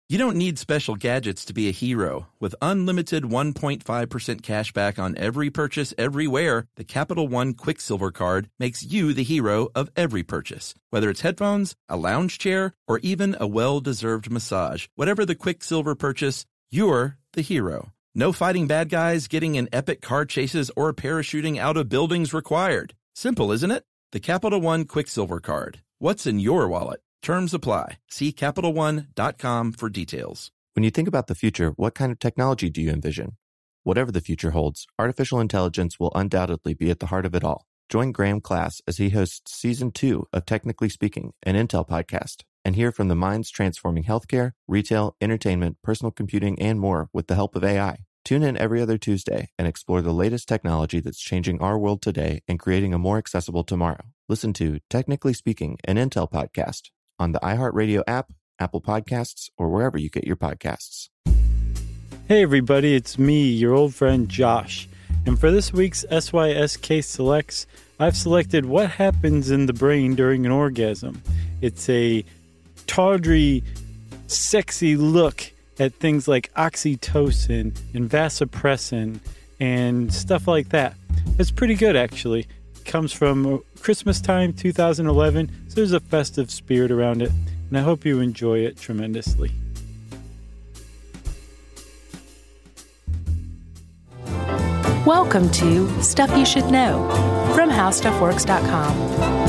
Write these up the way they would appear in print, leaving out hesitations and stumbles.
You don't need special gadgets to be a hero. With unlimited 1.5% cash back on every purchase everywhere, the Capital One Quicksilver Card makes you the hero of every purchase. Whether it's headphones, a lounge chair, or even a well-deserved massage, whatever the Quicksilver purchase, you're the hero. No fighting bad guys, getting in epic car chases, or parachuting out of buildings required. Simple, isn't it? The Capital One Quicksilver Card. What's in your wallet? Terms apply. See CapitalOne.com for details. When you think about the future, what kind of technology do you envision? Whatever the future holds, artificial intelligence will undoubtedly be at the heart of it all. Join Graham Class as he hosts Season 2 of Technically Speaking, an Intel podcast, and hear from the minds transforming healthcare, retail, entertainment, personal computing, and more with the help of AI. Tune in every other Tuesday and explore the latest technology that's changing our world today and creating a more accessible tomorrow. Listen to Technically Speaking, an Intel podcast on the iHeartRadio app, Apple Podcasts, or wherever you get your podcasts. Hey everybody, it's me, your old friend Josh. And for this week's SYSK Selects, I've selected What Happens in the Brain During an Orgasm. It's a tawdry, sexy look at things like oxytocin and vasopressin and stuff like that. It's pretty good, actually. It comes from Christmas time 2011, so there's a festive spirit around it, and I hope you enjoy it tremendously. Welcome to Stuff You Should Know from HowStuffWorks.com.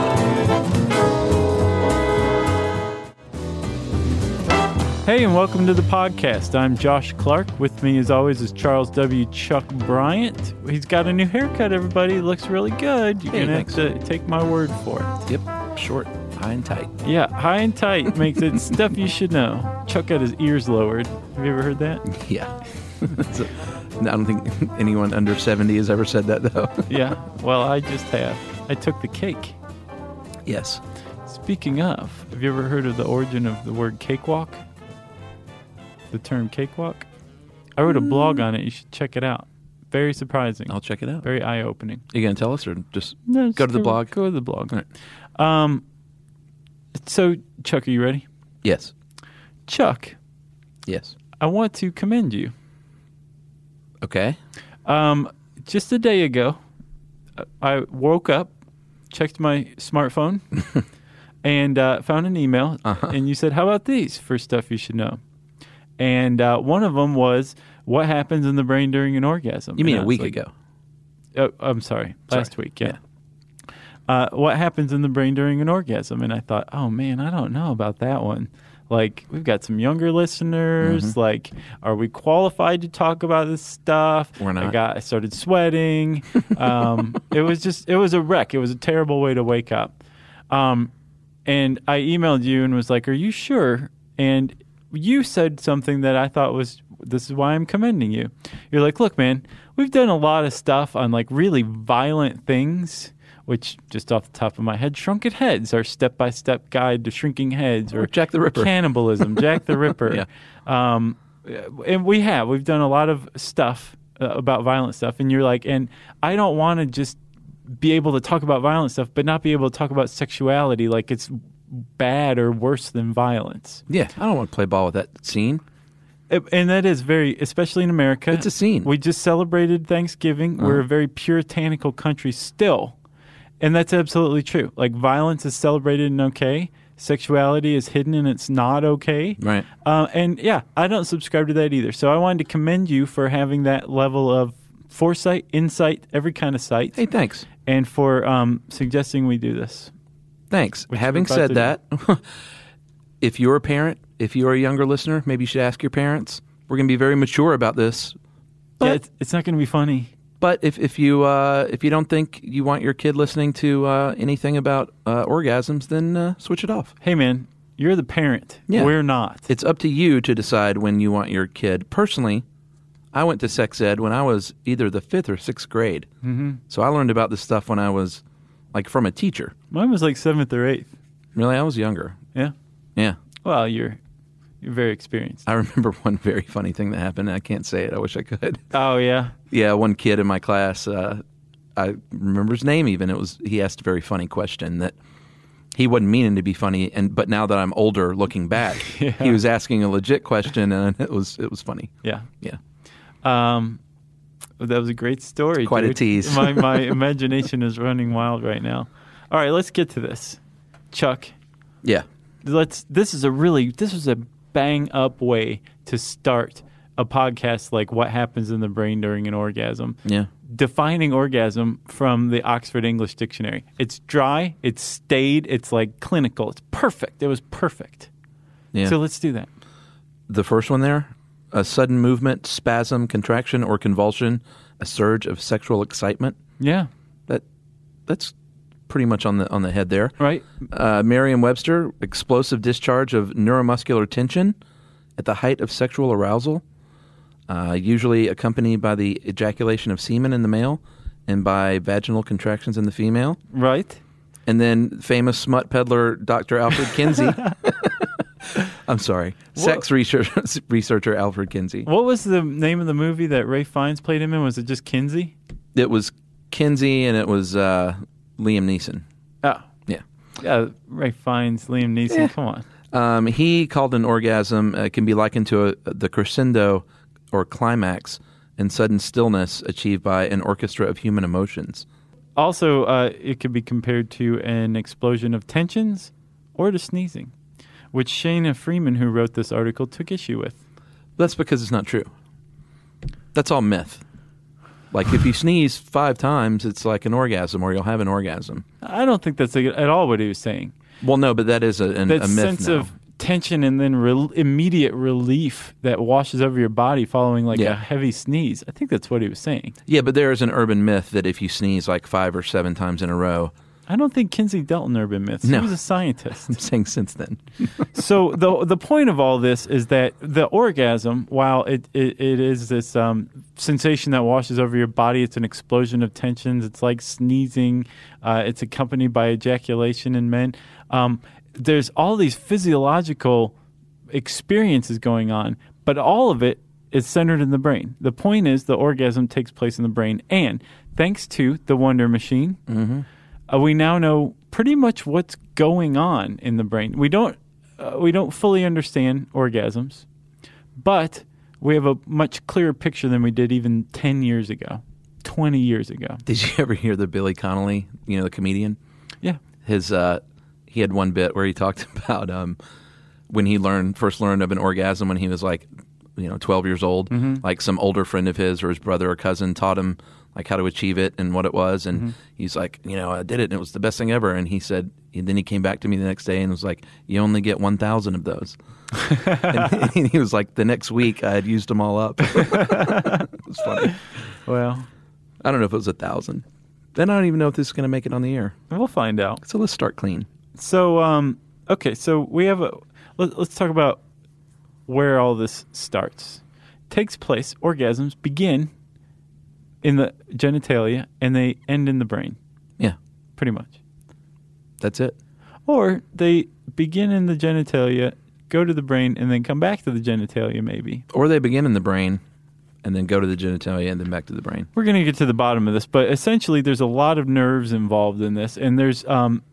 Hey, and welcome to the podcast. I'm Josh Clark. With me, as always, is Charles W. Chuck Bryant. He's got a new haircut, everybody. It looks really good. You're going to have to take my word for it. Yep, short, high and tight. Yeah, high and tight makes it Stuff You Should Know. Chuck got his ears lowered. Have you ever heard that? Yeah. I don't think anyone under 70 has ever said that, though. Yeah, well, I just have. I took the cake. Yes. Speaking of, have you ever heard of the origin of the word cakewalk? The term cakewalk? I wrote a blog on it. You should check it out. Very surprising. I'll check it out. Very eye-opening. Are you going to tell us or just No, go to the blog? Go to the blog. All right. So, Chuck, are you ready? Yes. Chuck. Yes. I want to commend you. Okay. Just a day ago, I woke up, checked my smartphone, and found an email, and you said, how about these for stuff you should know? And one of them was, what happens in the brain during an orgasm? You mean a week ago? Oh, I'm sorry. Last week, yeah. What happens in the brain during an orgasm? And I thought, oh, man, I don't know about that one. Like, we've got some younger listeners. Mm-hmm. Like, are we qualified to talk about this stuff? We're not. I started sweating. It was a wreck. It was a terrible way to wake up. And I emailed you and was like, are you sure? And you said something that I thought was, this is why I'm commending you. You're like, look, man, we've done a lot of stuff on like really violent things, which just off the top of my head, Shrunken Heads, our step-by-step guide to shrinking heads, or Jack the Ripper. Cannibalism, Jack the Ripper. Yeah. And we've done a lot of stuff about violent stuff. And you're like, and I don't want to just be able to talk about violent stuff, but not be able to talk about sexuality like it's bad or worse than violence. Yeah, I don't want to play ball with that scene. And that is very, especially in America. It's a scene. We just celebrated Thanksgiving. We're a very puritanical country still. And that's absolutely true. Like, violence is celebrated and okay. Sexuality is hidden and it's not okay. Right. And yeah, I don't subscribe to that either. So I wanted to commend you for having that level of foresight, insight, every kind of sight. Hey, thanks. And for suggesting we do this. Thanks. Having said that, if you're a parent, if you're a younger listener, maybe you should ask your parents. We're going to be very mature about this. But yeah, it's not going to be funny. But if you don't think you want your kid listening to anything about orgasms, then switch it off. Hey, man, you're the parent. Yeah. We're not. It's up to you to decide when you want your kid. Personally, I went to sex ed when I was either the 5th or 6th grade. Mm-hmm. So I learned about this stuff when I was, like, from a teacher. Mine was like 7th or 8th. Really? I was younger. Yeah? Yeah. Well, you're very experienced. I remember one very funny thing that happened. I can't say it. I wish I could. Oh, yeah? Yeah, one kid in my class, I remember his name even. He asked a very funny question that He wasn't meaning to be funny, but now that I'm older, looking back, he was asking a legit question, and it was funny. Yeah. Yeah. That was a great story. Quite dude. a tease. My imagination is running wild right now. All right, let's get to this, Chuck. Yeah. This is a bang up way to start a podcast like What Happens in the Brain During an Orgasm. Yeah. Defining orgasm from the Oxford English Dictionary. It's dry, it's staid, it's like clinical. It's perfect. It was perfect. Yeah. So let's do that. The first one there, a sudden movement, spasm, contraction, or convulsion, a surge of sexual excitement. Yeah. That's pretty much on the head there. Right. Merriam-Webster, explosive discharge of neuromuscular tension at the height of sexual arousal, usually accompanied by the ejaculation of semen in the male and by vaginal contractions in the female. Right. And then famous smut peddler Dr. Alfred Kinsey. I'm sorry. Sex researcher Alfred Kinsey. What was the name of the movie that Ray Fiennes played him in? Was it just Kinsey? It was Kinsey, and it was Liam Neeson. Oh. Yeah. Yeah, Ray Fiennes, Liam Neeson. Yeah. Come on. He called an orgasm can be likened to the crescendo or climax and sudden stillness achieved by an orchestra of human emotions. Also, it could be compared to an explosion of tensions or to sneezing, which Shana Freeman, who wrote this article, took issue with. That's because it's not true. That's all myth. Like if you sneeze 5 times, it's like an orgasm, or you'll have an orgasm. I don't think that's at all what he was saying. Well, no, but that is a myth sense now. of tension and then immediate relief that washes over your body following a heavy sneeze. I think that's what he was saying. Yeah, but there is an urban myth that if you sneeze like 5 or 7 times in a row. I don't think Kinsey dealt in urban myths. No. He was a scientist. I'm saying since then. So the point of all this is that the orgasm, while it is this sensation that washes over your body, it's an explosion of tensions. It's like sneezing. It's accompanied by ejaculation in men. There's all these physiological experiences going on, but all of it is centered in the brain. The point is the orgasm takes place in the brain, and thanks to the Wonder Machine, we now know pretty much what's going on in the brain. We don't fully understand orgasms, but we have a much clearer picture than we did even 10 years ago, 20 years ago. Did you ever hear the Billy Connolly, the comedian? Yeah. He had one bit where he talked about when he first learned of an orgasm when he was 12 years old. Like some older friend of his or his brother or cousin taught him like how to achieve it and what it was. And he's like, I did it and it was the best thing ever. And he said, then he came back to me the next day and was like, you only get 1,000 of those. and he was like, the next week I had used them all up. It was funny. Well, I don't know if it was 1,000. Then I don't even know if this is going to make it on the air. We'll find out. So let's start clean. So, okay, so we have let's talk about where all this starts. Takes place, orgasms begin in the genitalia and they end in the brain. Yeah. Pretty much. That's it. Or they begin in the genitalia, go to the brain, and then come back to the genitalia maybe. Or they begin in the brain and then go to the genitalia and then back to the brain. We're going to get to the bottom of this, but essentially there's a lot of nerves involved in this, and there's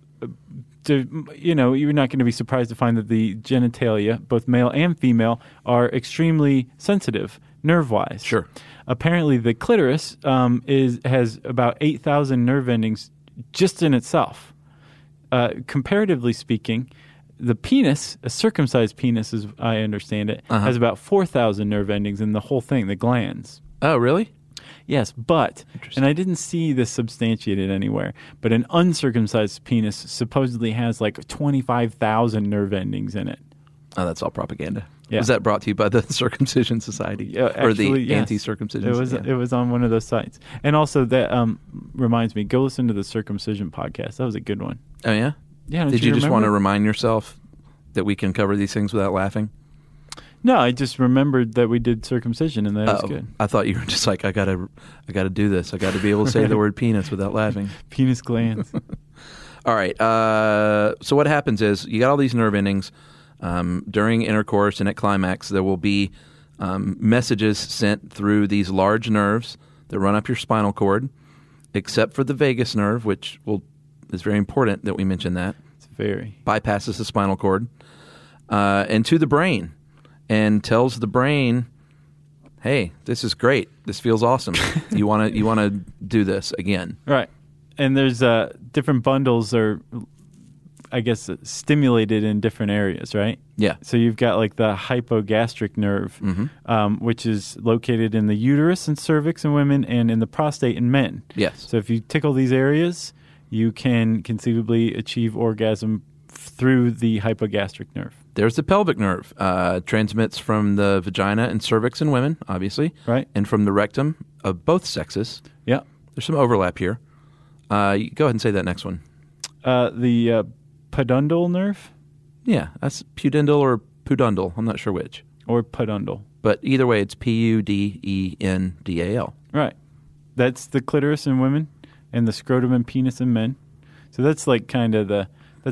you're not going to be surprised to find that the genitalia, both male and female, are extremely sensitive nerve-wise. Sure. Apparently, the clitoris has about 8,000 nerve endings just in itself. Comparatively speaking, the penis, a circumcised penis, as I understand it, has about 4,000 nerve endings in the whole thing, the glands. Oh, really? Yes, but, and I didn't see this substantiated anywhere, but an uncircumcised penis supposedly has like 25,000 nerve endings in it. Oh, that's all propaganda. Yeah. Was that brought to you by the Circumcision Society? Or the Anti-Circumcision Society? It was on one of those sites. And also, that reminds me, go listen to the Circumcision podcast. That was a good one. Oh, yeah? Yeah. Did you just want to remind yourself that we can cover these things without laughing? No, I just remembered that we did circumcision, and that was good. I thought you were just like, I gotta do this. I got to be able to say the word penis without laughing. Penis glands. All right. So what happens is you got all these nerve endings. During intercourse and at climax, there will be messages sent through these large nerves that run up your spinal cord, except for the vagus nerve, which is very important that we mention that. It's Very. bypasses the spinal cord, and to the brain, and tells the brain, hey, this is great. This feels awesome. You want to do this again. Right. And there's different bundles are, I guess, stimulated in different areas, right? Yeah. So you've got like the hypogastric nerve, which is located in the uterus and cervix in women and in the prostate in men. Yes. So if you tickle these areas, you can conceivably achieve orgasm through the hypogastric nerve. There's the pelvic nerve. Transmits from the vagina and cervix in women, obviously. Right. And from the rectum of both sexes. Yeah. There's some overlap here. Go ahead and say that next one. The pudendal nerve Yeah, that's pudendal or pudendal. I'm not sure which. or pudendal. But either way, it's Pudendal. Right. That's the clitoris in women and the scrotum and penis in men. So that's like kind of the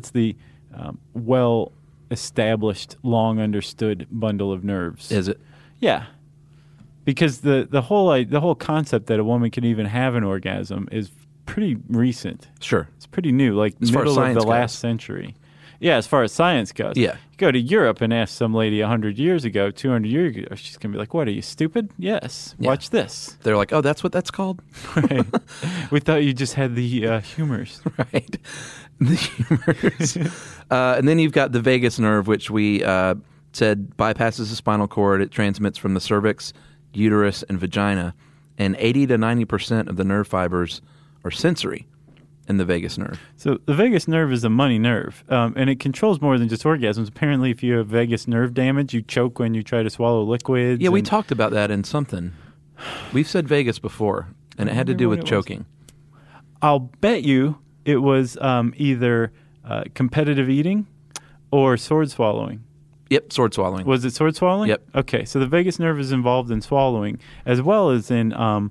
well-established, long-understood bundle of nerves. Is it? Yeah. Because the whole concept that a woman can even have an orgasm is pretty recent. Sure. It's pretty new, like As far as middle of science the last goes. century. Yeah, as far as science goes. Yeah. You go to Europe and ask some lady 100 years ago, 200 years ago, she's going to be like, what, are you stupid? Yes. Yeah. Watch this. They're like, oh, that's what that's called? Right. We thought you just had the humors. Right. The humors. And then you've got the vagus nerve, which we said bypasses the spinal cord. It transmits from the cervix, uterus, and vagina. And 80 to 90% of the nerve fibers are sensory in the vagus nerve. So the vagus nerve is a money nerve, and it controls more than just orgasms. Apparently, if you have vagus nerve damage, you choke when you try to swallow liquids. Yeah, we and- talked about that in something. We've said vagus before, and it had to do with choking. I'll bet you it was either competitive eating or sword swallowing. Yep, sword swallowing. Was it sword swallowing? Yep. Okay, so the vagus nerve is involved in swallowing as well as in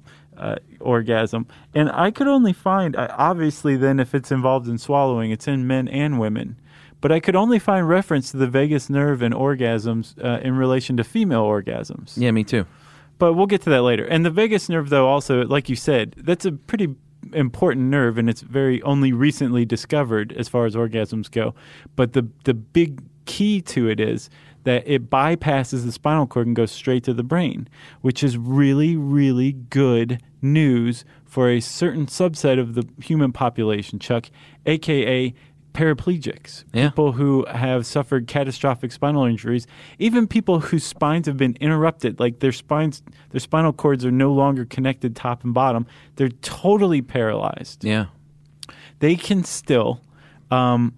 orgasm. And I could only find, obviously then if it's involved in swallowing, it's in men and women. But I could only find reference to the vagus nerve and orgasms in relation to female orgasms. Yeah, me too. But we'll get to that later. And the vagus nerve, though, also, like you said, that's a pretty important nerve, and it's very only recently discovered as far as orgasms go. But the big key to it is that it bypasses the spinal cord and goes straight to the brain, which is really, really good news for a certain subset of the human population, Chuck, a.k.a. paraplegics, Yeah. people who have suffered catastrophic spinal injuries, even people whose spines have been interrupted, like their spinal cords are no longer connected top and bottom. They're totally paralyzed. Yeah. They can still come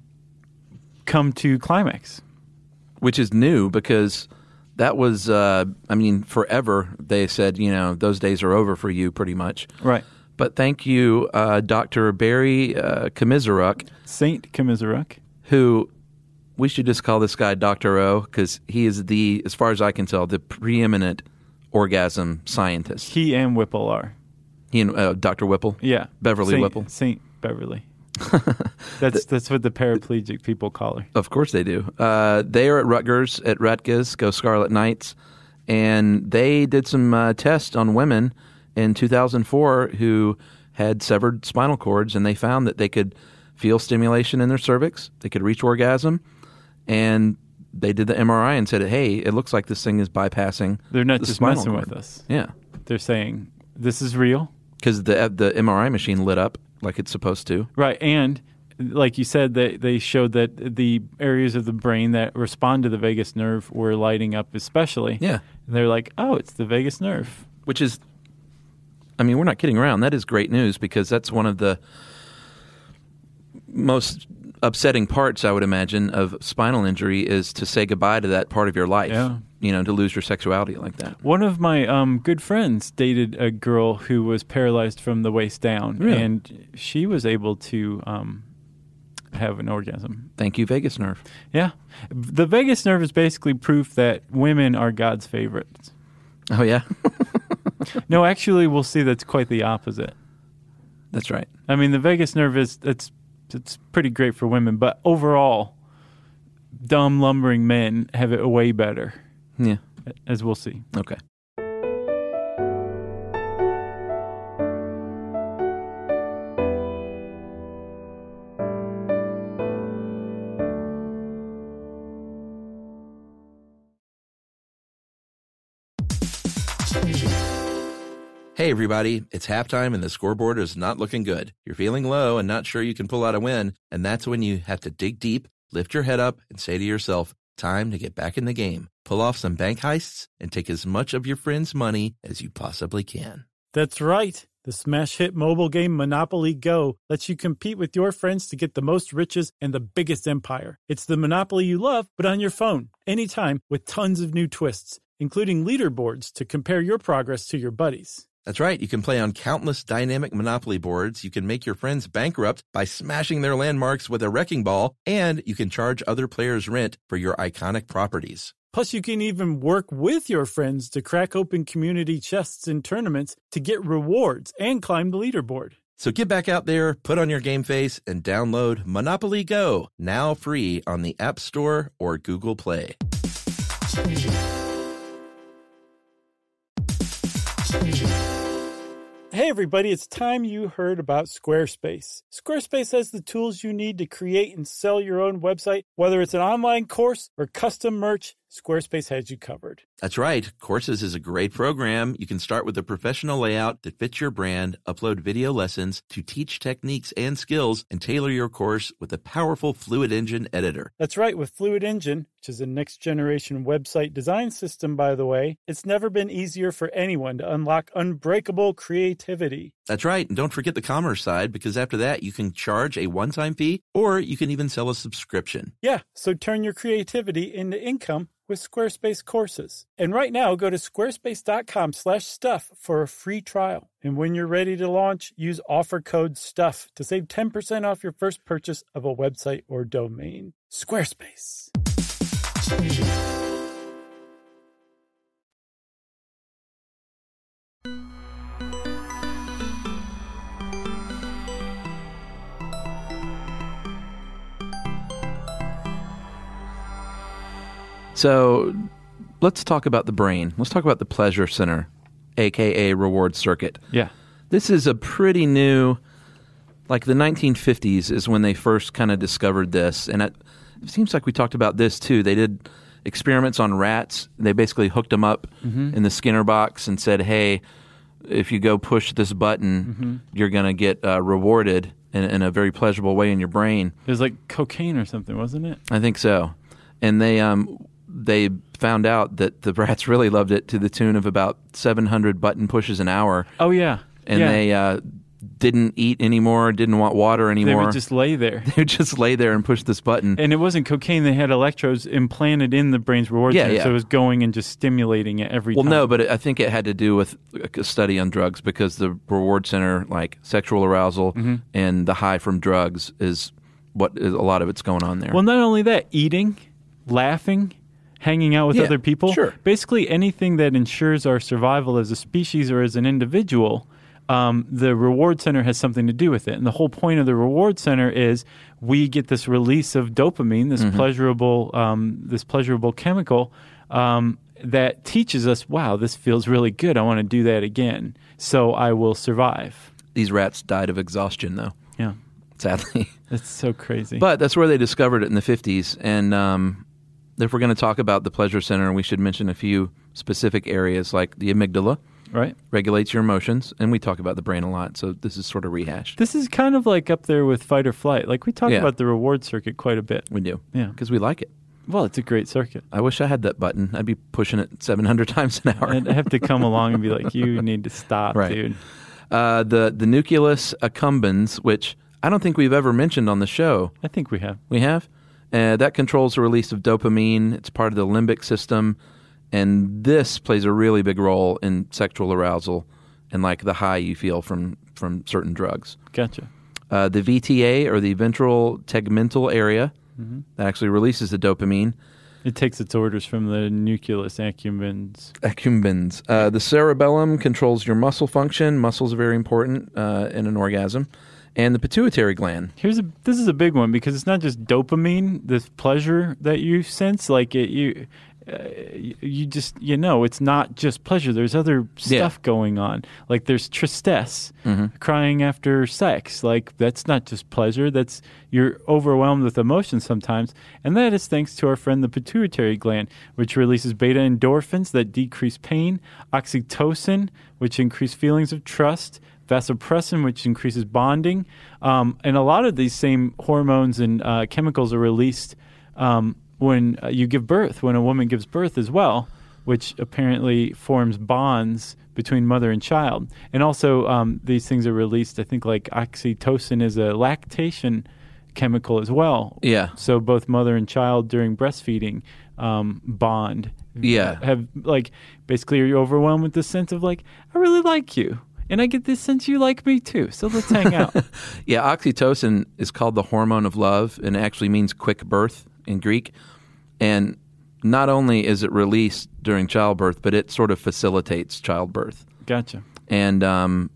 to climax. Which is new because that was, forever they said, those days are over for you pretty much. Right. But thank you, Dr. Barry Komisaruk, Saint Komisaruk. who we should just call this guy Dr. O because he is as far as I can tell, the preeminent orgasm scientist. He and Whipple are. He and Dr. Whipple? Yeah. Beverly Whipple? Saint Beverly. That's what the paraplegic people call her. Of course they do. They are at Rutgers, at Rutgers, go Scarlet Knights, and they did some tests on women in 2004 who had severed spinal cords, and they found that they could feel stimulation in their cervix, they could reach orgasm, and they did the MRI and said, hey, it looks like this thing is bypassing They're not the just spinal messing cord. with us. Yeah, They're saying, this is real. because the MRI machine lit up like it's supposed to. Right, and like you said, they showed that the areas of the brain that respond to the vagus nerve were lighting up especially. Yeah. And they're like, oh, it's the vagus nerve. Which is, we're not kidding around. That is great news because that's one of the most upsetting parts, I would imagine, of spinal injury is to say goodbye to that part of your life. Yeah. To lose your sexuality like that. One of my good friends dated a girl who was paralyzed from the waist down, Really? and she was able to have an orgasm. Thank you, vagus nerve. Yeah. The vagus nerve is basically proof that women are God's favorites. Oh, yeah? No, actually, we'll see that's quite the opposite. That's right. I mean, the vagus nerve it's pretty great for women, but overall, dumb, lumbering men have it way better, Yeah. as we'll see. Okay. Hey, everybody, it's halftime and the scoreboard is not looking good. You're feeling low and not sure you can pull out a win, and that's when you have to dig deep, lift your head up, and say to yourself, time to get back in the game. Pull off some bank heists and take as much of your friends' money as you possibly can. That's right. The smash hit mobile game Monopoly Go lets you compete with your friends to get the most riches and the biggest empire. It's the Monopoly you love, but on your phone, anytime, with tons of new twists, including leaderboards to compare your progress to your buddies. That's right. You can play on countless dynamic Monopoly boards. You can make your friends bankrupt by smashing their landmarks with a wrecking ball, and you can charge other players rent for your iconic properties. Plus, you can even work with your friends to crack open community chests in tournaments to get rewards and climb the leaderboard. So get back out there, put on your game face, and download Monopoly Go, now free on the App Store or Google Play. Hey everybody, it's time you heard about Squarespace. Squarespace has the tools you need to create and sell your own website. Whether it's an online course or custom merch, Squarespace has you covered. That's right. Courses is a great program. You can start with a professional layout that fits your brand, upload video lessons to teach techniques and skills, and tailor your course with a powerful Fluid Engine editor. That's right. With Fluid Engine, which is a next-generation website design system, by the way, it's never been easier for anyone to unlock unbreakable creativity. That's right. And don't forget the commerce side, because after that, you can charge a one-time fee, or you can even sell a subscription. Yeah, so turn your creativity into income with Squarespace courses. And right now, go to squarespace.com/stuff for a free trial. And when you're ready to launch, use offer code STUFF to save 10% off your first purchase of a website or domain. Squarespace. So let's talk about the brain. Let's talk about the pleasure center, a.k.a. reward circuit. Yeah. This is a pretty new, like the 1950s is when they first kind of discovered this. And it seems like we talked about this too. They did experiments on rats. They basically hooked them up in the Skinner box and said, hey, if you go push this button, you're going to get rewarded in a very pleasurable way in your brain. It was like cocaine or something, wasn't it? I think so. And they found out that the rats really loved it to the tune of about 700 button pushes an hour. Oh, yeah. And they didn't eat anymore, didn't want water anymore. They would just lay there. They would just lay there and push this button. And it wasn't cocaine. They had electrodes implanted in the brain's reward center, so it was going and just stimulating it every time. Well, no, but I think it had to do with a study on drugs, because the reward center, like sexual arousal and the high from drugs, is what is a lot of it's going on there. Well, not only that, eating, laughing, hanging out with other people. Sure. Basically anything that ensures our survival as a species or as an individual, the reward center has something to do with it. And the whole point of the reward center is we get this release of dopamine, this pleasurable chemical that teaches us, wow, this feels really good. I want to do that again. So I will survive. These rats died of exhaustion, though. Yeah. Sadly. It's so crazy. But that's where they discovered it in the 50s. And if we're going to talk about the pleasure center, we should mention a few specific areas, like the amygdala. Right. Regulates your emotions. And we talk about the brain a lot, so this is sort of rehashed. This is kind of like up there with fight or flight. Like we talk about the reward circuit quite a bit. We do. Yeah. Because we like it. Well, it's a great circuit. I wish I had that button. I'd be pushing it 700 times an hour. I'd have to come along and be like, you need to stop, dude. The nucleus accumbens, which I don't think we've ever mentioned on the show. I think we have. We have? That controls the release of dopamine. It's part of the limbic system. And this plays a really big role in sexual arousal and like the high you feel from certain drugs. Gotcha. The VTA, or the ventral tegmental area, that actually releases the dopamine. It takes its orders from the nucleus accumbens. The cerebellum controls your muscle function. Muscles are very important in an orgasm. And the pituitary gland. This is a big one, because it's not just dopamine, this pleasure that you sense. Like you just, it's not just pleasure. There's other stuff going on. Like there's tristesse, crying after sex. Like that's not just pleasure. You're overwhelmed with emotion sometimes. And that is thanks to our friend the pituitary gland, which releases beta endorphins that decrease pain, oxytocin, which increase feelings of trust, vasopressin, which increases bonding. And a lot of these same hormones and chemicals are released when you give birth, when a woman gives birth as well, which apparently forms bonds between mother and child. And also these things are released, I think like oxytocin is a lactation chemical as well. Yeah. So both mother and child during breastfeeding bond. Yeah. Have like, basically you're overwhelmed with this sense of like, I really like you. And I get this sense you like me too, so let's hang out. Yeah, oxytocin is called the hormone of love, and it actually means quick birth in Greek. And not only is it released during childbirth, but it sort of facilitates childbirth. Gotcha. And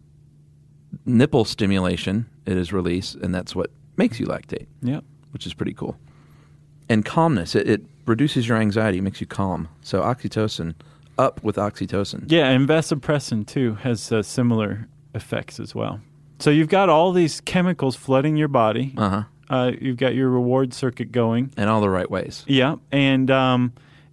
nipple stimulation, it is released, and that's what makes you lactate. Yeah, which is pretty cool. And calmness, it reduces your anxiety, makes you calm. So oxytocin, up with oxytocin. Yeah, and vasopressin too has similar effects as well. So you've got all these chemicals flooding your body. You've got your reward circuit going. In all the right ways. Yeah, and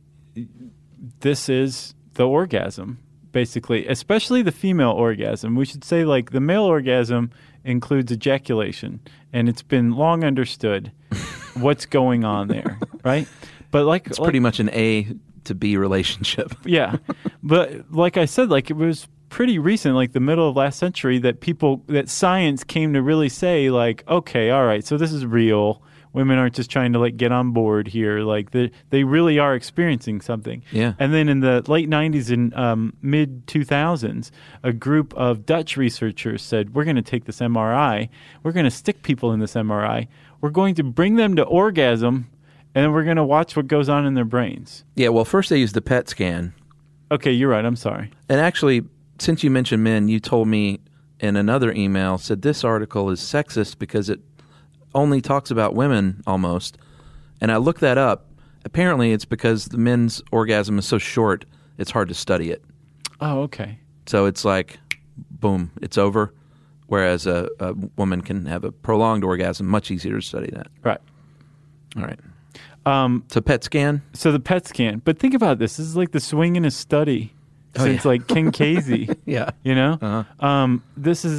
this is the orgasm, basically, especially the female orgasm. We should say like the male orgasm includes ejaculation, and it's been long understood what's going on there, right? But it's pretty much an A to B relationship. Yeah. But like I said, like it was pretty recent, like the middle of last century, that science came to really say like, okay, all right, so this is real. Women aren't just trying to like get on board here. Like they really are experiencing something. Yeah. And then in the late 90s and mid 2000s, a group of Dutch researchers said, we're going to take this MRI. We're going to stick people in this MRI. We're going to bring them to orgasm, and then we're going to watch what goes on in their brains. Yeah, well, first they used the PET scan. Okay, you're right. I'm sorry. And actually, since you mentioned men, you told me in another email, said this article is sexist because it only talks about women almost. And I looked that up. Apparently, it's because the men's orgasm is so short, it's hard to study it. Oh, okay. So it's like, boom, it's over. Whereas a woman can have a prolonged orgasm, much easier to study that. Right. All right. So PET scan? So the PET scan. But think about this. This is like the swing in a study since like King Casey. Yeah. You know? Uh-huh. This is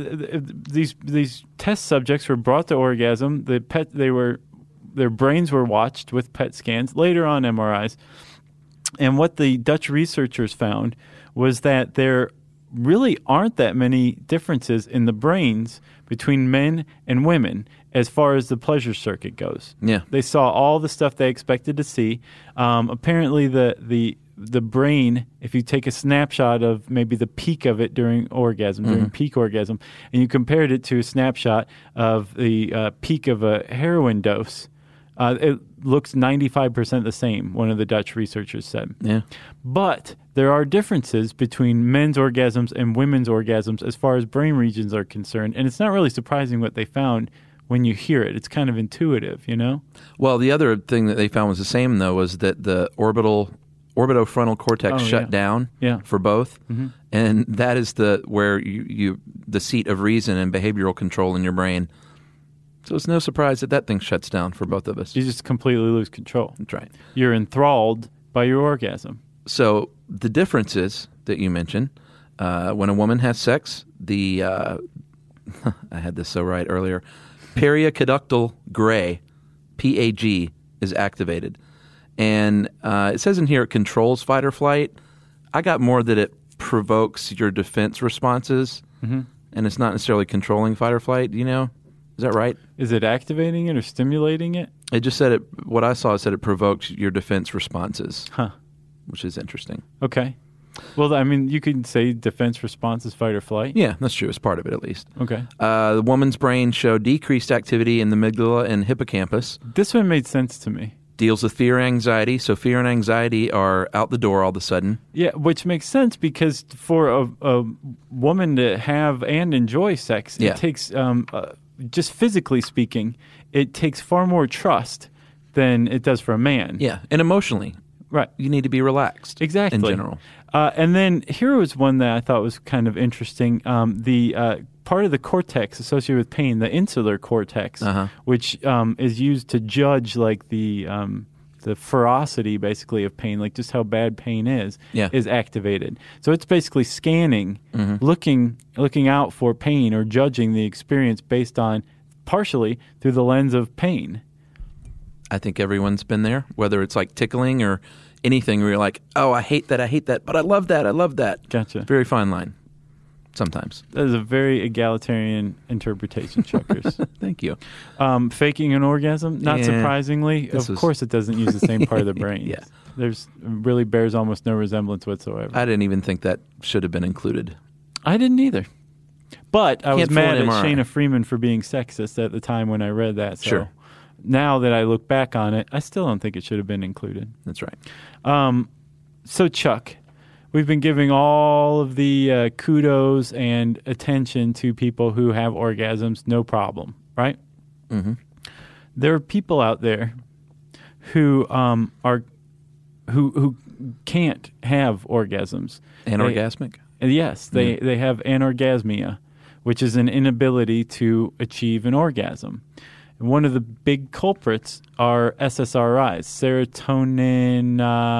these test subjects were brought to orgasm. Their brains were watched with PET scans, later on MRIs. And what the Dutch researchers found was that there really aren't that many differences in the brains between men and women as far as the pleasure circuit goes. Yeah. They saw all the stuff they expected to see. Apparently the brain, if you take a snapshot of maybe the peak of it during orgasm, during peak orgasm, and you compared it to a snapshot of the peak of a heroin dose, it looks 95% the same, one of the Dutch researchers said. Yeah. But there are differences between men's orgasms and women's orgasms as far as brain regions are concerned, and it's not really surprising what they found when you hear it. It's kind of intuitive, you know? Well, the other thing that they found was the same, though, was that the orbitofrontal cortex shut down for both, and that is where you the seat of reason and behavioral control in your brain. So it's no surprise that thing shuts down for both of us. You just completely lose control. That's right. You're enthralled by your orgasm. So the differences that you mentioned, when a woman has sex, I had this so right earlier, periaqueductal gray, PAG, is activated. And it says in here it controls fight or flight. I got more that it provokes your defense responses, and it's not necessarily controlling fight or flight, you know? Is that right? Is it activating it or stimulating it? It just said what I saw said it provokes your defense responses, Huh. which is interesting. Okay. Well, I mean, you could say defense response is fight or flight. Yeah, that's true. It's part of it, at least. Okay. The woman's brain showed decreased activity in the amygdala and hippocampus. This one made sense to me. Deals with fear and anxiety. So fear and anxiety are out the door all of a sudden. Yeah, which makes sense because for a woman to have and enjoy sex, it takes, just physically speaking, it takes far more trust than it does for a man. Yeah, and emotionally. Right. You need to be relaxed. Exactly. In general. And then here was one that I thought was kind of interesting. The part of the cortex associated with pain, the insular cortex, which is used to judge like the ferocity, basically, of pain, like just how bad pain is activated. So it's basically scanning, looking out for pain or judging the experience based on partially through the lens of pain. I think everyone's been there, whether it's like tickling or anything where you're like, oh, I hate that, but I love that. Gotcha. Very fine line. Sometimes. That is a very egalitarian interpretation, Chuckers. Thank you. Faking an orgasm, not surprisingly, of course it doesn't use the same part of the brain. Yeah. Really bears almost no resemblance whatsoever. I didn't even think that should have been included. I didn't either. But I was mad at MRI. Shayna Freeman for being sexist at the time when I read that. So Sure. Now that I look back on it, I still don't think it should have been included. That's right. So, Chuck, we've been giving all of the kudos and attention to people who have orgasms, no problem, right? Mm-hmm. There are people out there who who can't have orgasms. Anorgasmic? Yes, they have anorgasmia, which is an inability to achieve an orgasm. And one of the big culprits are SSRIs, serotonin...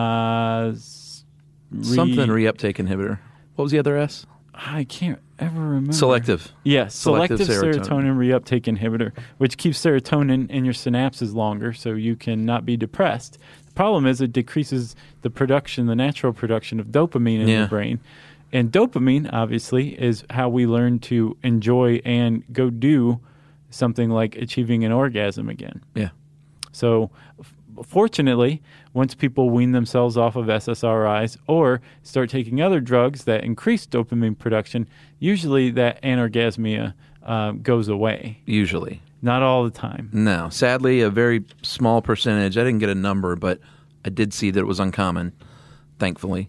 something reuptake inhibitor. What was the other S? I can't ever remember. Selective. Yes, selective serotonin. serotonin reuptake inhibitor, which keeps serotonin in your synapses longer so you can not be depressed. The problem is it decreases the natural production of dopamine in the brain. And dopamine, obviously, is how we learn to enjoy and go do something like achieving an orgasm again. Yeah. So, fortunately, once people wean themselves off of SSRIs or start taking other drugs that increase dopamine production, usually that anorgasmia goes away. Usually. Not all the time. No. Sadly, a very small percentage. I didn't get a number, but I did see that it was uncommon, thankfully.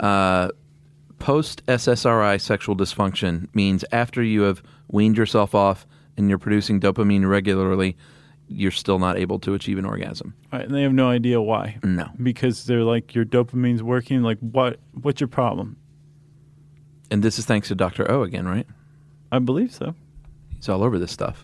Post-SSRI sexual dysfunction means after you have weaned yourself off and you're producing dopamine regularly, you're still not able to achieve an orgasm. Right, and they have no idea why. No. Because they're like, your dopamine's working. Like, what's your problem? And this is thanks to Dr. O again, right? I believe so. He's all over this stuff.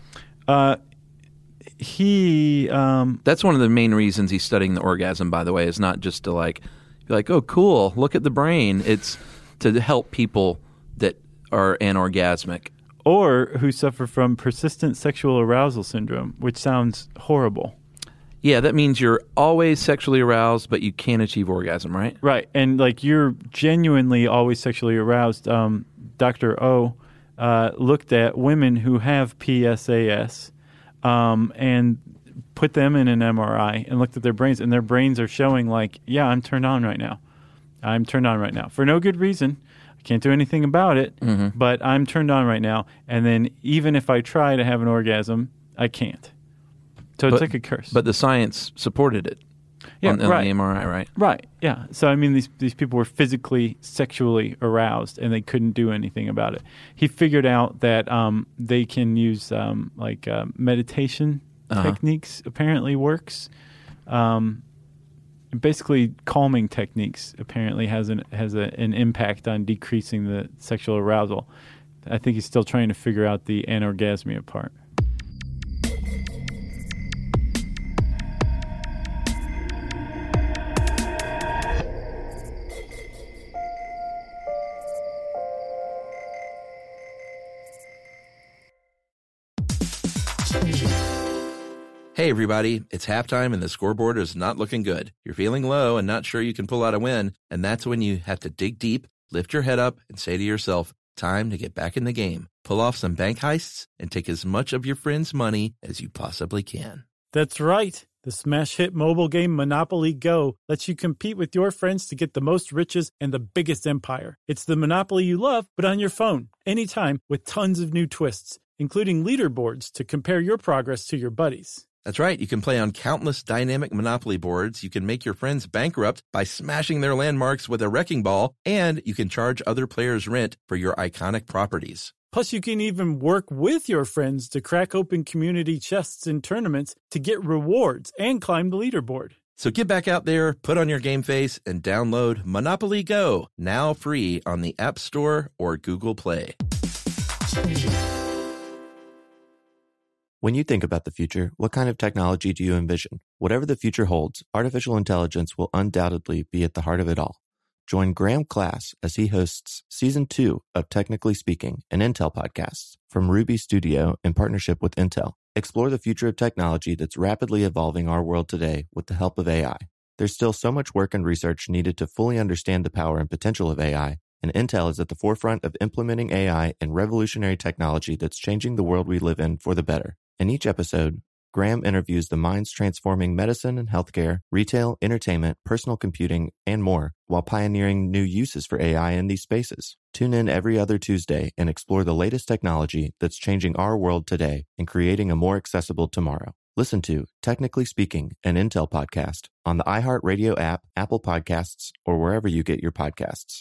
That's one of the main reasons he's studying the orgasm, by the way, is not just to be like, oh, cool, look at the brain. It's to help people that are anorgasmic. Or who suffer from persistent sexual arousal syndrome, which sounds horrible. Yeah, that means you're always sexually aroused, but you can't achieve orgasm, right? Right, and like you're genuinely always sexually aroused. Dr. O looked at women who have PSAS and put them in an MRI and looked at their brains, and their brains are showing like, yeah, I'm turned on right now. For no good reason. Can't do anything about it, but I'm turned on right now. And then even if I try to have an orgasm, I can't. So it's like a curse. But the science supported it on the MRI, right? Right, yeah. So, I mean, these people were physically, sexually aroused, and they couldn't do anything about it. He figured out that they can use meditation techniques, apparently works. Basically, calming techniques apparently has an impact on decreasing the sexual arousal. I think he's still trying to figure out the anorgasmia part. Hey, everybody, it's halftime and the scoreboard is not looking good. You're feeling low and not sure you can pull out a win, and that's when you have to dig deep, lift your head up, and say to yourself, time to get back in the game. Pull off some bank heists and take as much of your friends' money as you possibly can. That's right. The smash hit mobile game Monopoly Go lets you compete with your friends to get the most riches and the biggest empire. It's the Monopoly you love, but on your phone, anytime, with tons of new twists, including leaderboards to compare your progress to your buddies. That's right. You can play on countless dynamic Monopoly boards. You can make your friends bankrupt by smashing their landmarks with a wrecking ball, and you can charge other players rent for your iconic properties. Plus, you can even work with your friends to crack open community chests in tournaments to get rewards and climb the leaderboard. So get back out there, put on your game face, and download Monopoly Go, now free on the App Store or Google Play. When you think about the future, what kind of technology do you envision? Whatever the future holds, artificial intelligence will undoubtedly be at the heart of it all. Join Graham Class as he hosts Season 2 of Technically Speaking, an Intel podcast from Ruby Studio in partnership with Intel. Explore the future of technology that's rapidly evolving our world today with the help of AI. There's still so much work and research needed to fully understand the power and potential of AI, and Intel is at the forefront of implementing AI and revolutionary technology that's changing the world we live in for the better. In each episode, Graham interviews the minds transforming medicine and healthcare, retail, entertainment, personal computing, and more, while pioneering new uses for AI in these spaces. Tune in every other Tuesday and explore the latest technology that's changing our world today and creating a more accessible tomorrow. Listen to Technically Speaking, an Intel podcast on the iHeartRadio app, Apple Podcasts, or wherever you get your podcasts.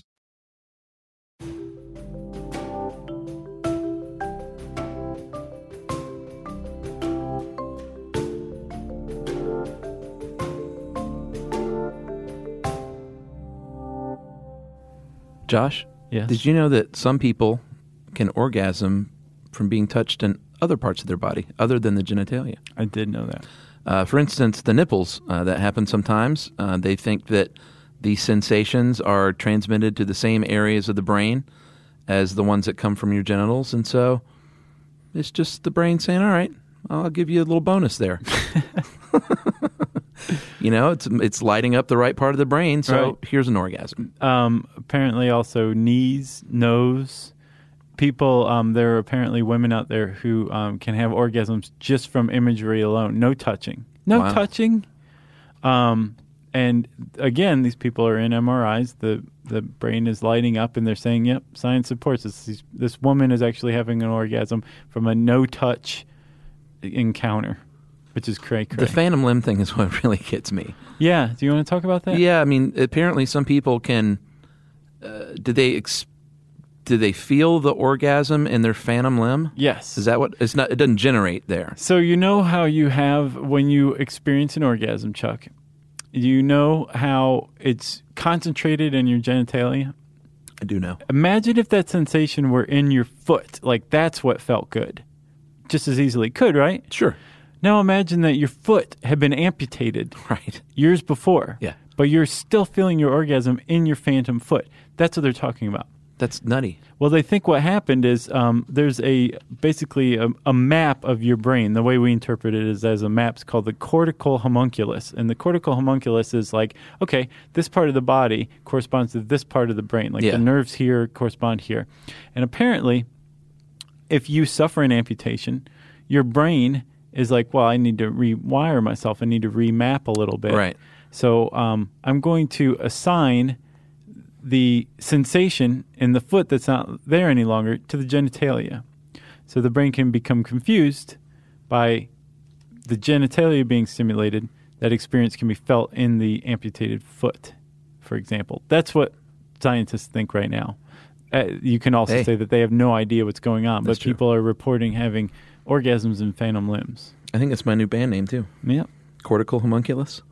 Josh, Yes. did you know that some people can orgasm from being touched in other parts of their body other than the genitalia? I did know that. For instance, the nipples, that happen sometimes. They think that these sensations are transmitted to the same areas of the brain as the ones that come from your genitals. And so it's just the brain saying, all right, I'll give you a little bonus there. You know, it's lighting up the right part of the brain, so Right. here's an orgasm. Apparently also knees, nose. People, there are apparently women out there who can have orgasms just from imagery alone. No touching. Wow. Touching. And again, these people are in MRIs. The brain is lighting up, and they're saying, yep, science supports this. This woman is actually having an orgasm from a no-touch encounter, which is cray-cray. The phantom limb thing is what really gets me. Yeah. Do you want to talk about that? Yeah, I mean, apparently some people can. Do they feel the orgasm in their phantom limb? Yes. Is that what? It's not. It doesn't generate there. So you know how you have when you experience an orgasm, Chuck. You know how it's concentrated in your genitalia? I do know. Imagine if that sensation were in your foot. Like, that's what felt good. Just as easily could, right? Sure. Now imagine that your foot had been amputated Right. years before. Yeah. But you're still feeling your orgasm in your phantom foot. That's what they're talking about. That's nutty. Well, they think what happened is there's basically a map of your brain. The way we interpret it is as a map. It's called the cortical homunculus. And the cortical homunculus is like, okay, this part of the body corresponds to this part of the brain. Like Yeah. the nerves here correspond here. And apparently, if you suffer an amputation, your brain is like, well, I need to rewire myself. I need to remap a little bit. Right. So I'm going to assign the sensation in the foot that's not there any longer to the genitalia. So the brain can become confused by the genitalia being stimulated. That experience can be felt in the amputated foot, for example. That's what scientists think right now. You can also say that they have no idea what's going on, but true. people are reporting having orgasms in phantom limbs. I think that's my new band name too. Yep. Cortical homunculus.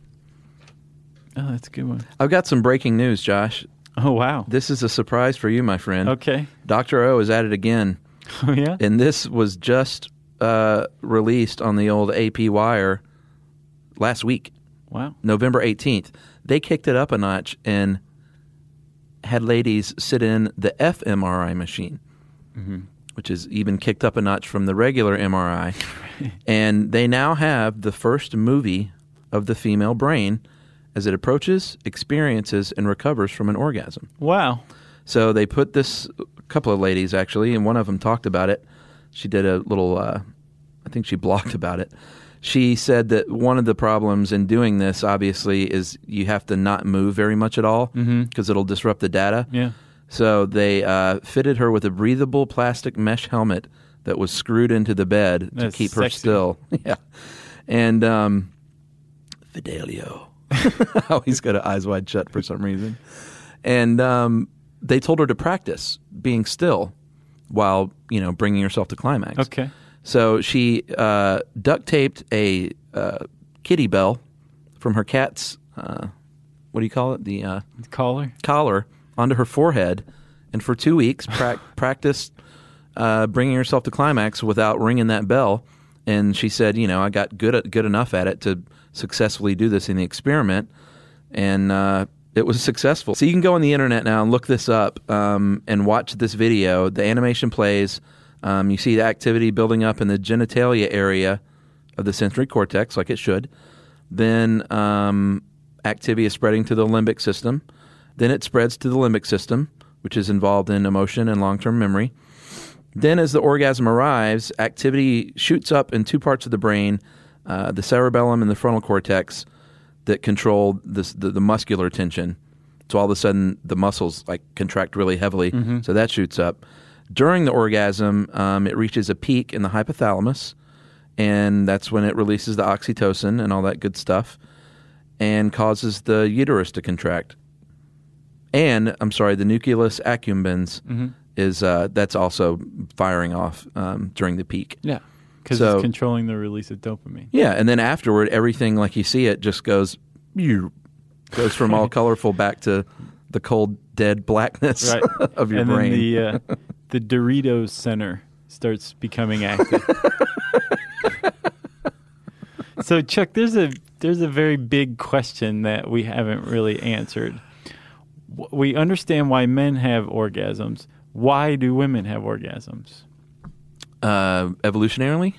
Oh, that's a good one. I've got some breaking news, Josh. Oh, wow. This is a surprise for you, my friend. Okay. Dr. O is at it again. Oh, yeah? And this was just released on the old AP Wire last week, Wow. November 18th. They kicked it up a notch and had ladies sit in the fMRI machine, which is even kicked up a notch from the regular MRI. And they now have the first movie of the female brain as it approaches, experiences, and recovers from an orgasm. Wow. So they put this, a couple of ladies actually, and one of them talked about it. She did a little, I think she blogged about it. She said that one of the problems in doing this, obviously, is you have to not move very much at all because it'll disrupt the data. Yeah. So they fitted her with a breathable plastic mesh helmet that was screwed into the bed to That's keep her sexy. still. Yeah. And Fidelio. Always got her eyes wide shut for some reason. And they told her to practice being still while, bringing herself to climax. Okay. So she duct taped a kitty bell from her cat's, what do you call it? The collar onto her forehead, and for 2 weeks practiced bringing herself to climax without ringing that bell. And she said, I got good enough at it to successfully do this in the experiment, and it was successful. So you can go on the internet now and look this up and watch this video. The animation plays. You see the activity building up in the genitalia area of the sensory cortex, like it should. Then activity is spreading to the limbic system. Then it spreads to the limbic system, which is involved in emotion and long-term memory. Then as the orgasm arrives, activity shoots up in two parts of the brain, the cerebellum and the frontal cortex, that control the muscular tension. So all of a sudden the muscles contract really heavily, so that shoots up. During the orgasm, it reaches a peak in the hypothalamus, and that's when it releases the oxytocin and all that good stuff and causes the uterus to contract. And, the nucleus accumbens is that's also firing off during the peak. Yeah, because it's controlling the release of dopamine. Yeah, and then afterward, everything like you see it just goes from all colorful back to the cold, dead blackness of your brain. And then the Doritos center starts becoming active. So, Chuck, there's a very big question that we haven't really answered. We understand why men have orgasms. Why do women have orgasms? Evolutionarily?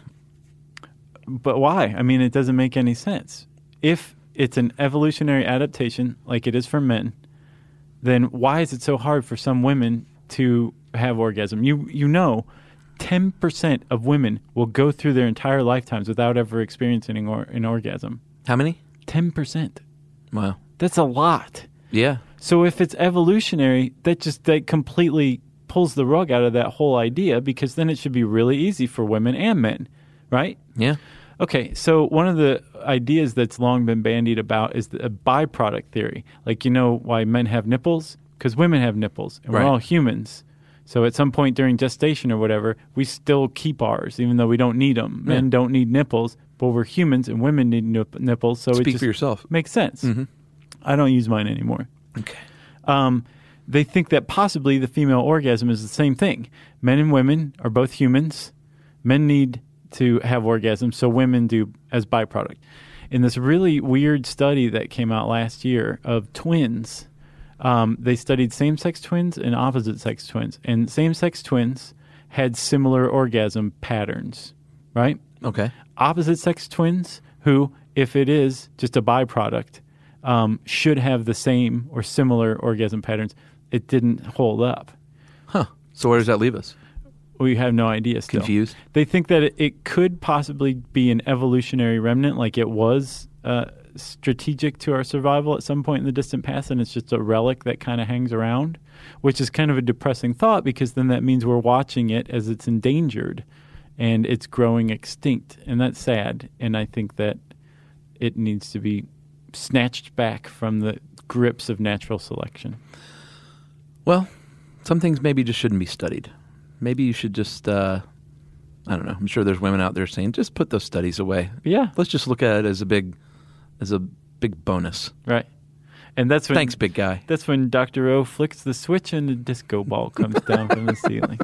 But why? I mean, it doesn't make any sense. If it's an evolutionary adaptation, like it is for men, then why is it so hard for some women to have orgasm? You know, 10% of women will go through their entire lifetimes without ever experiencing an orgasm. How many? 10%. Wow. That's a lot. Yeah. So if it's evolutionary, that completely pulls the rug out of that whole idea, because then it should be really easy for women and men, right? Yeah. Okay, so one of the ideas that's long been bandied about is a byproduct theory. Like, why men have nipples? Because women have nipples, and we're all humans. So at some point during gestation or whatever, we still keep ours, even though we don't need them. Men don't need nipples, but we're humans, and women need nipples. So Speak it just for yourself. Makes sense. Mm-hmm. I don't use mine anymore. Okay. They think that possibly the female orgasm is the same thing. Men and women are both humans. Men need to have orgasms, so women do as byproduct. In this really weird study that came out last year of twins, they studied same-sex twins and opposite-sex twins. And same-sex twins had similar orgasm patterns, right? Okay. Opposite-sex twins, who, if it is just a byproduct, should have the same or similar orgasm patterns. It didn't hold up. Huh. So where does that leave us? We have no idea still. Confused? They think that it could possibly be an evolutionary remnant, like it was strategic to our survival at some point in the distant past, and it's just a relic that kind of hangs around, which is kind of a depressing thought, because then that means we're watching it as it's endangered and it's growing extinct, and that's sad. And I think that it needs to be snatched back from the grips of natural selection. Well, some things maybe just shouldn't be studied. Maybe you should just, I don't know. I'm sure there's women out there saying, just put those studies away. Yeah. Let's just look at it as a big bonus. Right. And that's when... Thanks, big guy. That's when Dr. O flicks the switch and the disco ball comes down from the ceiling.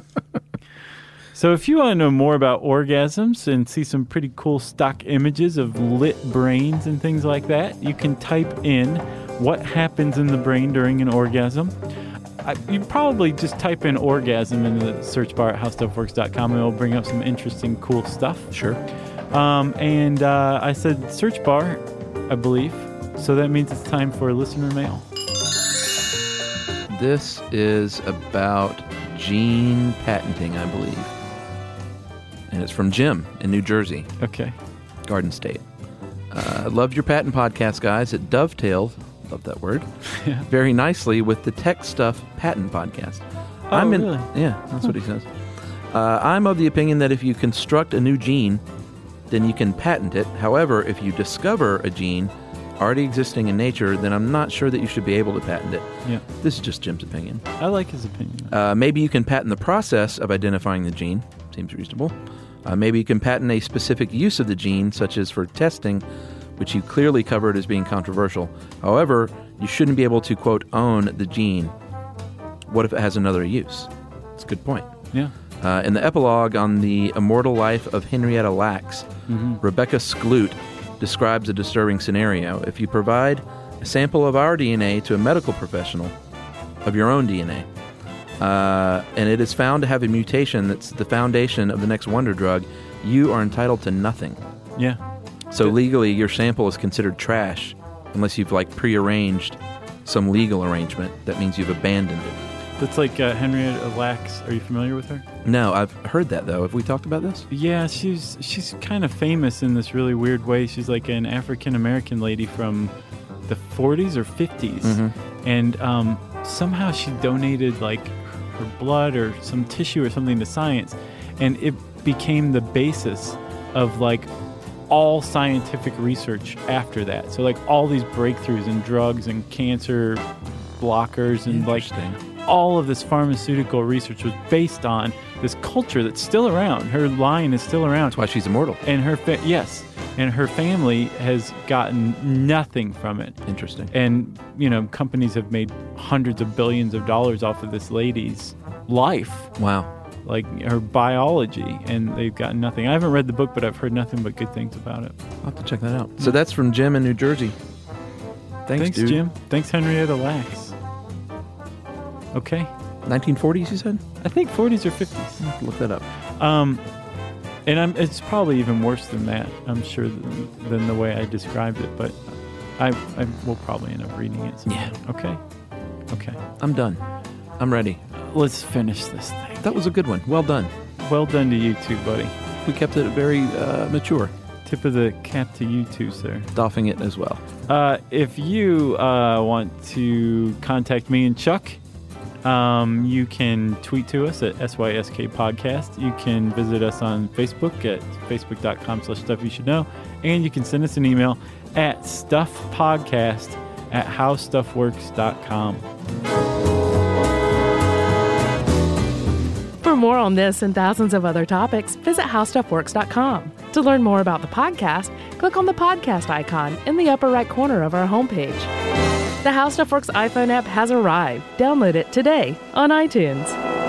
So if you want to know more about orgasms and see some pretty cool stock images of lit brains and things like that, you can type in what happens in the brain during an orgasm. You probably just type in orgasm in the search bar at howstuffworks.com and it'll bring up some interesting, cool stuff. Sure. And I said search bar, I believe. So that means it's time for listener mail. This is about gene patenting, I believe. And it's from Jim in New Jersey. Okay. Garden State. Loved your patent podcast, guys. It dovetailed, love that word, very nicely with the Tech Stuff Patent Podcast. Really? Yeah, that's what he says. I'm of the opinion that if you construct a new gene, then you can patent it. However, if you discover a gene already existing in nature, then I'm not sure that you should be able to patent it. Yeah. This is just Jim's opinion. I like his opinion. Maybe you can patent the process of identifying the gene. Seems reasonable. Maybe you can patent a specific use of the gene, such as for testing which you clearly covered as being controversial. However, you shouldn't be able to, quote, own the gene. What if it has another use? That's a good point. Yeah. In the epilogue on The Immortal Life of Henrietta Lacks, Rebecca Skloot describes a disturbing scenario. If you provide a sample of our DNA to a medical professional, of your own DNA, and it is found to have a mutation that's the foundation of the next wonder drug, you are entitled to nothing. Yeah. So legally, your sample is considered trash unless you've prearranged some legal arrangement that means you've abandoned it. That's like Henrietta Lacks. Are you familiar with her? No, I've heard that, though. Have we talked about this? Yeah, she's kind of famous in this really weird way. She's like an African-American lady from the 40s or 50s. And somehow she donated her blood or some tissue or something to science. And it became the basis of all scientific research after that. So all these breakthroughs in drugs and cancer blockers and all of this pharmaceutical research was based on this culture that's still around. Her line is still around. That's why she's immortal. And her family has gotten nothing from it. Interesting. And, companies have made hundreds of billions of dollars off of this lady's life. Wow. Her biology, and they've gotten nothing. I haven't read the book, but I've heard nothing but good things about it. I'll have to check that out. So that's from Jim in New Jersey. Thanks, dude. Jim. Thanks, Henrietta Lacks. Okay. 1940s, you said? I think 40s or 50s. I'll have to look that up. And it's probably even worse than that, I'm sure, than the way I described it. But I will probably end up reading it sometime. Yeah. Okay. I'm done. I'm ready. Let's finish this thing. That was a good one. Well done. Well done to you too, buddy. We kept it very mature. Tip of the cap to you too, sir. Doffing it as well. If you want to contact me and Chuck, you can tweet to us at SYSK Podcast. You can visit us on Facebook at facebook.com/stuffyoushouldknow. And you can send us an email at stuffpodcast@howstuffworks.com. For more on this and thousands of other topics, visit howstuffworks.com. To learn more about the podcast, click on the podcast icon in the upper right corner of our homepage. The How Stuff Works iPhone app has arrived. Download it today on iTunes.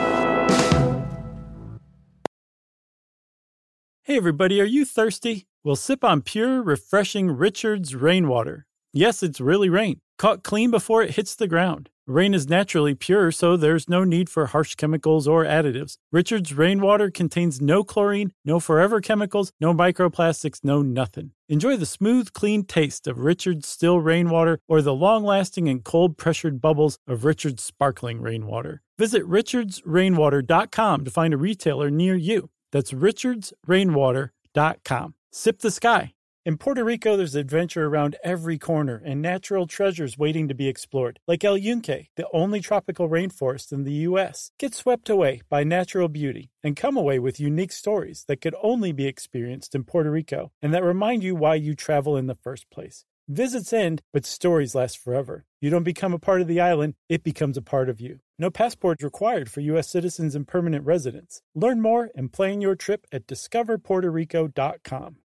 Hey everybody, are you thirsty? Well, sip on pure, refreshing Richard's Rainwater. Yes, it's really rain, caught clean before it hits the ground. Rain is naturally pure, so there's no need for harsh chemicals or additives. Richard's Rainwater contains no chlorine, no forever chemicals, no microplastics, no nothing. Enjoy the smooth, clean taste of Richard's still rainwater or the long-lasting and cold-pressured bubbles of Richard's sparkling rainwater. Visit richardsrainwater.com to find a retailer near you. That's richardsrainwater.com. Sip the sky. In Puerto Rico, there's adventure around every corner and natural treasures waiting to be explored, like El Yunque, the only tropical rainforest in the U.S. Get swept away by natural beauty and come away with unique stories that could only be experienced in Puerto Rico and that remind you why you travel in the first place. Visits end, but stories last forever. You don't become a part of the island, it becomes a part of you. No passport required for U.S. citizens and permanent residents. Learn more and plan your trip at discoverpuertorico.com.